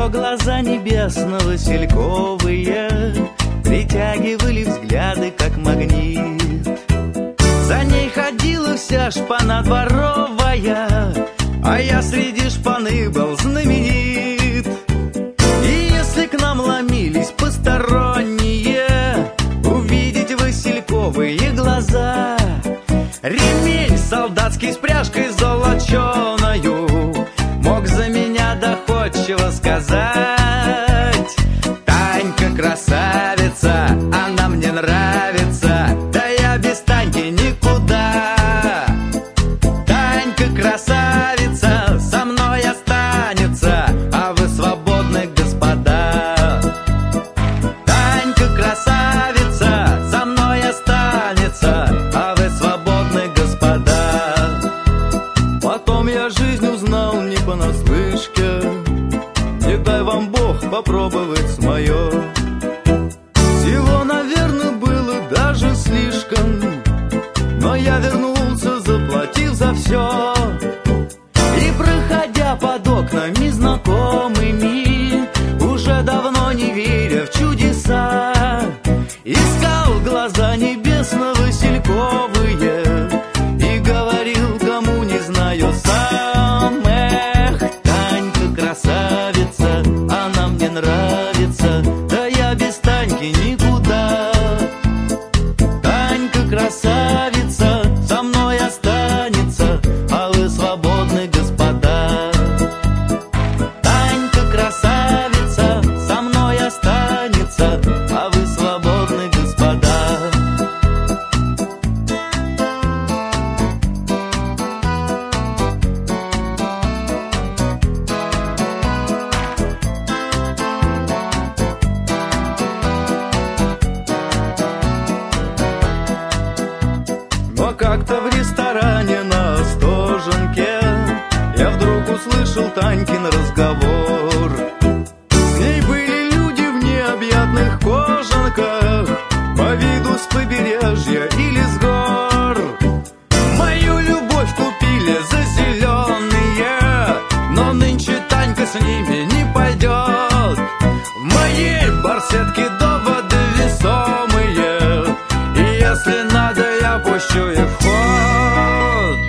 Ее глаза небесно-васильковые притягивали взгляды, как магнит. За ней ходила вся шпана дворовая, а я среди шпаны был знаменит. И если к нам ломились посторонние, увидеть васильковые глаза, ремень солдатский с пряжкой золоченою мог за меня доходчиво сказать: Танька красавица, она мне нравится, да я без Таньки никуда. Танька красавица, со мной останется, а вы свободны, господа. Танька красавица, со мной останется, а вы свободны, господа. Потом я жизнь узнал не понаслышке, не дай вам Бог попробовать с моё. Всего, наверное, было даже слишком, но я вернулся, заплатив за все. И проходя под окнами знакомыми, уже давно не веря в чудеса, искал глаза небесно-васильковые и говорил, кому не знаю сам: эх, Танька красавица, она мне нравится, да я без Таньки никуда. Танька красавица, со мной останется, а вы свободны, господа. Танька красавица, со мной останется, а вы свободны, господа. Но как-то в ресторане на Остоженке я вдруг услышал Танькин разговор. С ней были люди в необъятных кожанках, по виду с побережья или с гор. Мою любовь купили за зеленые, но нынче Танька с ними не пойдет. В моей барсетке доводы весомые, и если надо, я пущу их в ход.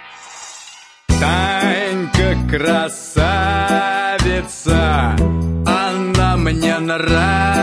Танька красавица, она мне нравится,